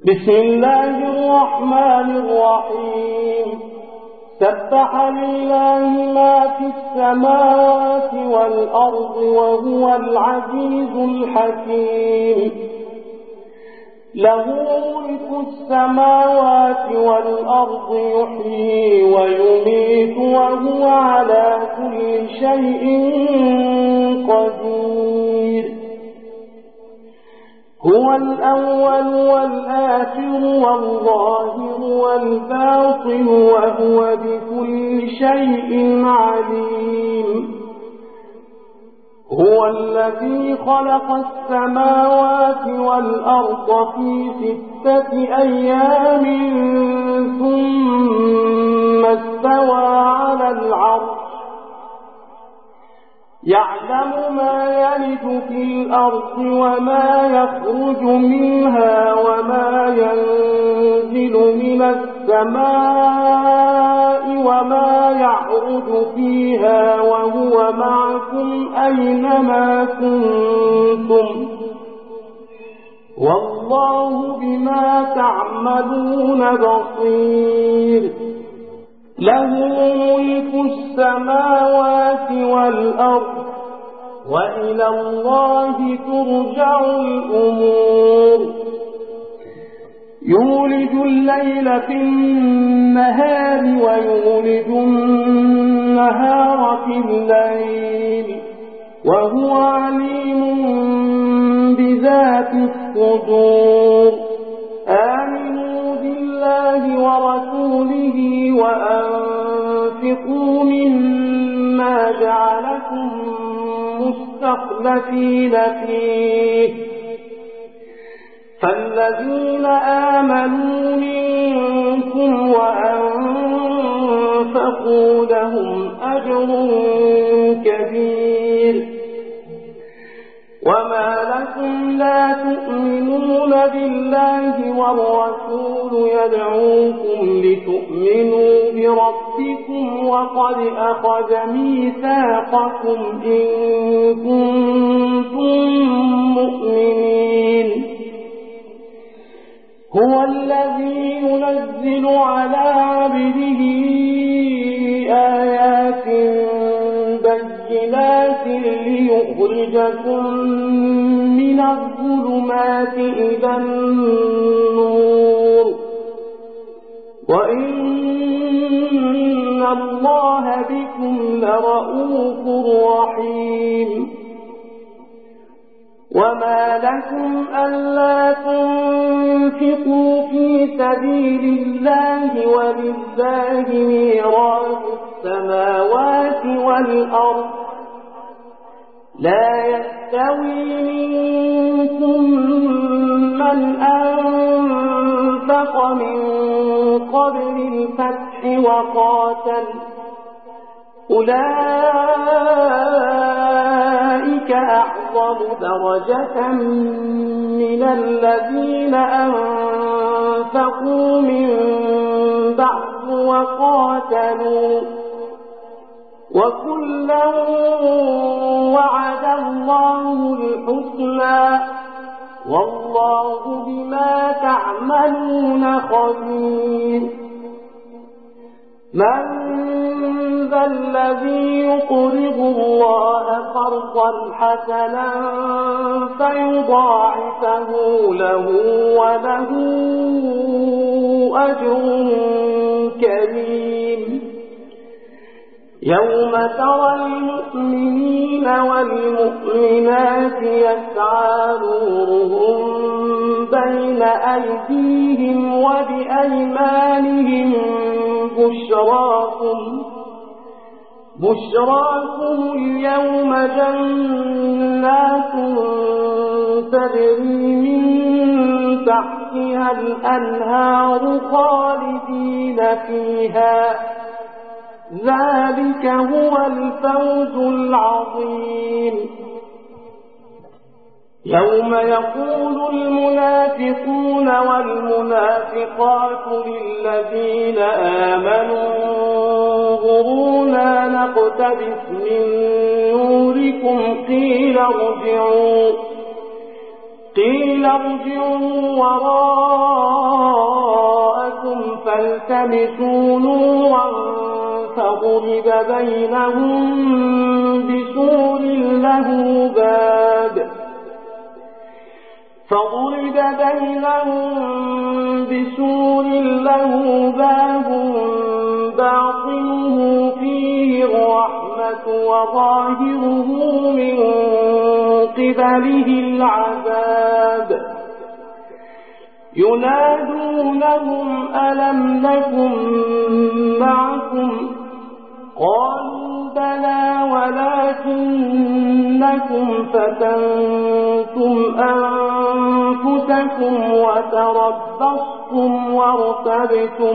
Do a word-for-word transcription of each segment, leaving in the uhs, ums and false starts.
بسم الله الرحمن الرحيم سبح لله ما في السماوات والأرض وهو العزيز الحكيم له ملك السماوات والأرض يحيي ويميت وهو على كل شيء قدير هو الأول والآخر والظاهر والباطن وهو بكل شيء عليم هو الذي خلق السماوات والأرض في ستة أيام ثم استوى على العرش يعلم ما يلج في الأرض وما يخرج منها وما ينزل من السماء وما يعرج فيها وهو معكم أينما كنتم والله بما تعملون بصير له ملك السماوات والأرض وإلى الله ترجع الأمور يولج الليل في النهار ويولج النهار في الليل وهو عليم بذات الصدور آمنوا بالله ورسوله وأنفقوا مما جعلكم مستخلفين فيه فالذين آمنوا منكم وأنفقوا لهم أجر كبير وما لكم لا تؤمنون بالله والرسول يدعوكم لتؤمنوا بربكم وقد أخذ ميثاقكم إن كنتم مؤمنين هو الذي ينزل على عبده آيات بينات ليخرجكم من الظلمات إلى النور وإن الله بكم لرؤوف رحيم وما لكم ألا تنفقوا في سبيل الله ولله ميراث السماوات والأرض لا يستوي منكم من أنفق من قبل الفتح وقاتل أولئك أعظم درجة من الذين أنفقوا من بعد وقاتلوا وكلا وعد الله الحسنى والله بما تعملون خبير من ذا الذي يقرض الله قرضا حسنا فيضاعفه له وله أجر كريم يوم ترى المؤمنين والمؤمنات يسعى نورهم بين أيديهم وبأيمانهم بشراكم بشراكم اليوم جنات تجري من تحتها الأنهار خالدين فيها ذلك هو الفوز العظيم يوم يقول المنافقون والمنافقات للذين آمنوا انظرونا نقتبس من نوركم قيل ارجعوا قيل ارجعوا وراءكم بينهم بسور له باب فضرب بينهم بسور له باب باطنه فيه الرحمة وظاهره من قبله العذاب ينادونهم ألم نكن معكم قالوا بلى ولكنكم فتنتم أنفسكم وتربصتم وارتبتم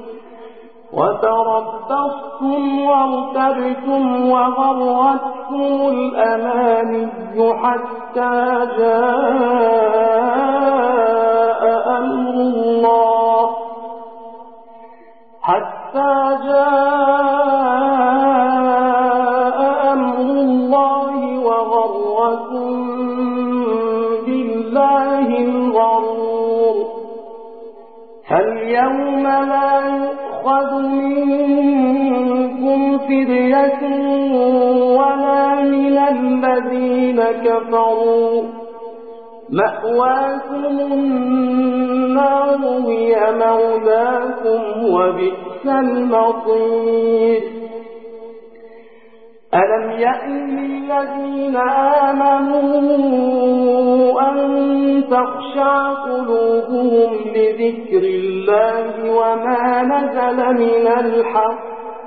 وتربصتم وارتبتم وغرتكم الأماني حتى جاء أمر الله حتى جاء أمر الله وغركم بالله الغرور فاليوم لا يؤخذ منكم فدية ولا من الذين كفروا مأواكم النار هي مولاكم وبئس المصير ألم يأن للذين آمنوا أن تخشع قلوبهم لذكر الله وما نزل من الحق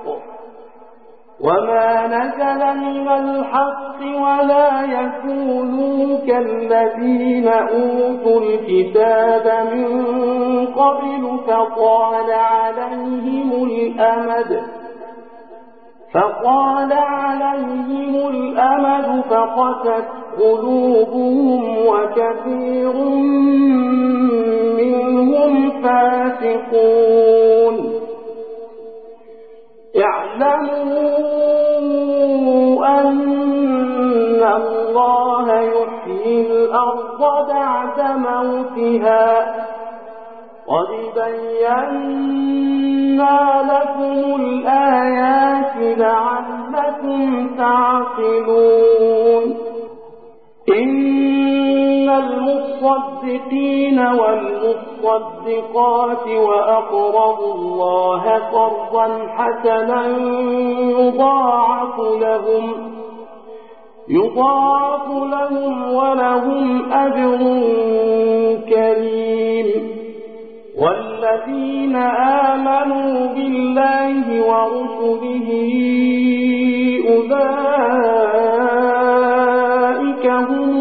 وما نزل من الحق ولا يكونوا كالذين أوتوا الكتاب من قبل فطال عليهم الأمد فطال عليهم الأمد فقست قلوبهم وكثير منهم فاسقون اعلموا أن الله يحيي الأرض بعد موتها قد بينا لكم الآيات لعلكم تعقلون إن المصدقين والمصدقات وأقرضوا الله قرضا حسنا يضاعف لهم يضاعف لهم ولهم أجر كريم والذين آمنوا بالله ورسله أولئك هم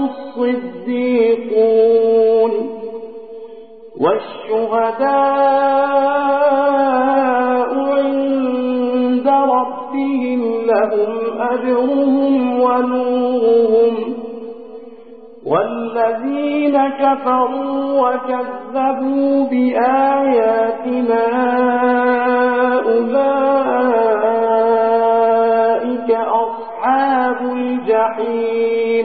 الصديقون والشهداء عند ربهم لهم أجرهم ونورهم والذين كفروا وكذبوا بآياتنا أولئك أصحاب الجحيم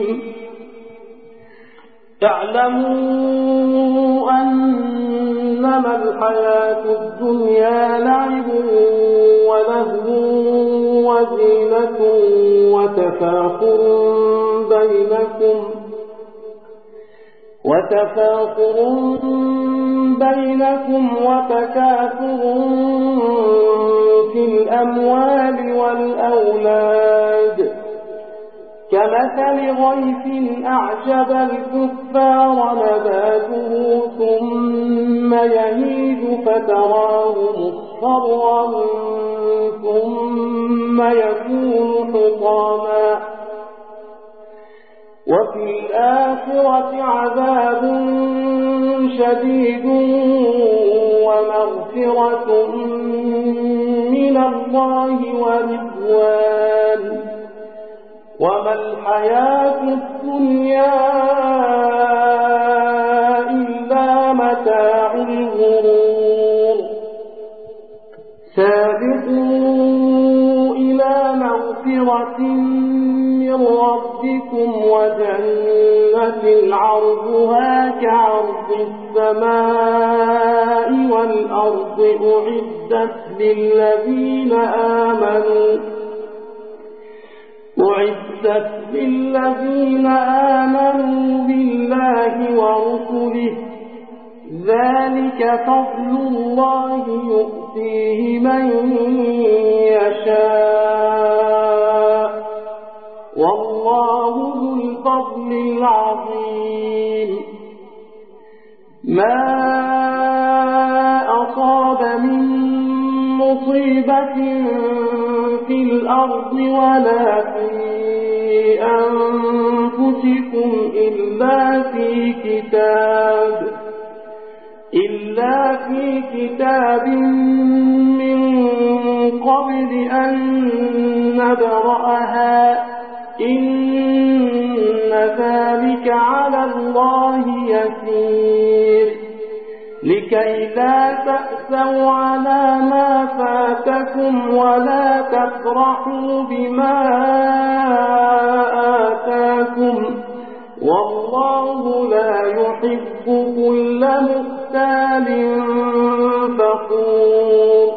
اعلموا أنما الحياة الدنيا لعب ولهو وزينة وتفاخر بينكم وتفاخر بينكم وتكاثر في الأموال والأولاد كمثل غيث أعجب الكفار نباته ثم يهيج فتراه مصفرا ثم يكون حطاما وفي الآخرة عذاب شديد ومغفرة من الله ورضوان وما الحياة الدنيا إلا متاع الغرور سابقوا إلى مغفرة من ربكم وجنة عرضها كعرض السماء والأرض أعدت للذين آمنوا يستثني الذين آمنوا بالله ورسله ذلك فضل الله يؤتيه من يشاء والله ذو الفضل العظيم ما أصاب من مصيبة في الأرض ولا في أنفسكم إلا في كتاب إلا في كتاب من قبل أن نبرأها إن ذلك على الله يسير لكي لا تأسوا على ما فاتكم ولا تفرحوا بما آتاكم والله لا يحب كل مختال فخور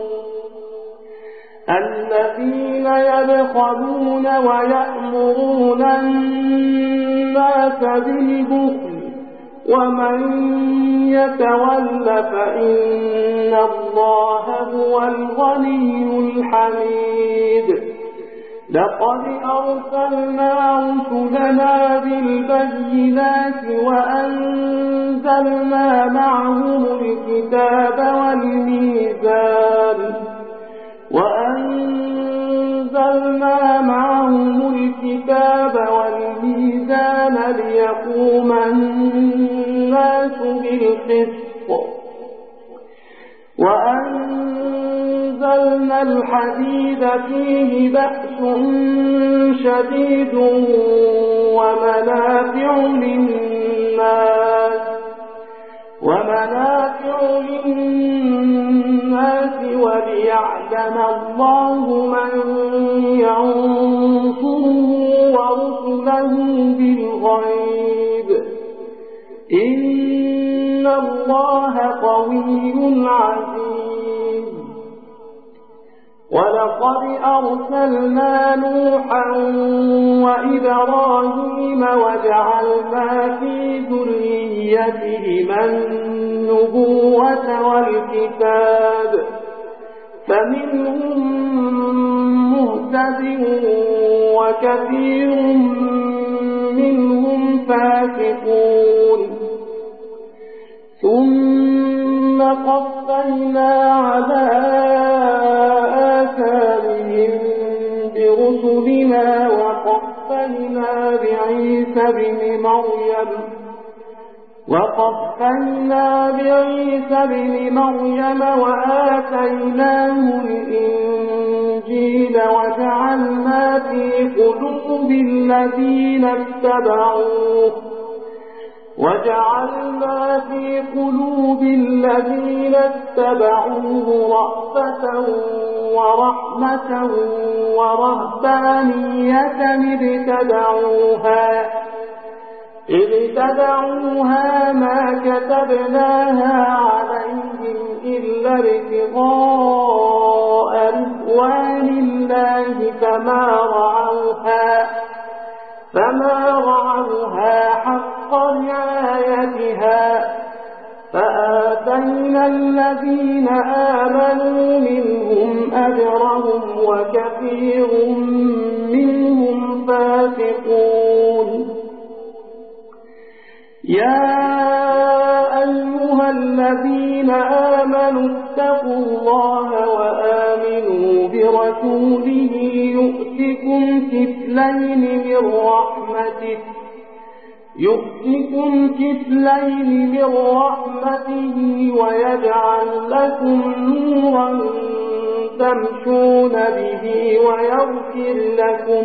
الذين يبخلون ويأمرون الناس بالبخل ومن يتول فإن الله هو الغني الحميد لقد أرسلنا رسلنا بالبينات وأنزلنا معهم الكتاب والميزان وأنزلنا معهم الكتاب والميزان ليقوم الناس بالقسط وأنزلنا الحديد فيه بأس شديد ومنافع للناس ومنافع للناس وليعلم الله من ينصره ورسله بالغيب إن الله قوي عزيز ولقد أرسلنا نوحا وإبراهيم وجعلنا في ذريتهما النبوة والكتاب فمنهم مهتد وكثير منهم فاسقون ثم قفينا على آثارهم برسلنا وقفينا بعيسى بن مريم وقفينا بعيسى بن مريم وآتيناه الإنجيل وجعلنا في قلوب الذين اتبعوه وجعلنا في قلوب الذين اتبعوه رأفة ورحمة ورهبانية ابتدعوها ابتدعوها ما كتبناها عليهم إلا ابتغاء رضوان الله فما رعوها فما رعوها حق رعايتها فآتينا الذين آمنوا منهم أجرهم وكثير منهم فاسقون يا أيها الذين آمنوا اتقوا الله وآمنوا برسوله يؤتكم كفلين من رحمته يؤتكم كفلين من رحمته ويجعل لكم نورا تمشون به ويغفر لكم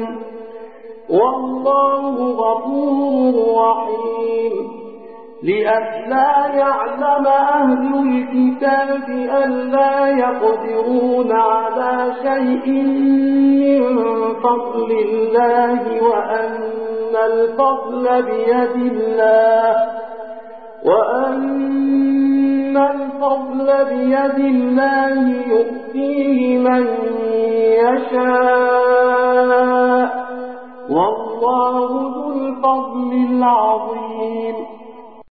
والله غفور رحيم لئلا يعلم أهل الكتاب ألا يقدرون على شيء من فضل الله وأن الفضل بيد الله وأن الفضل بيد الله يؤتيه من يشاء والله والله ذو الفضل العظيم.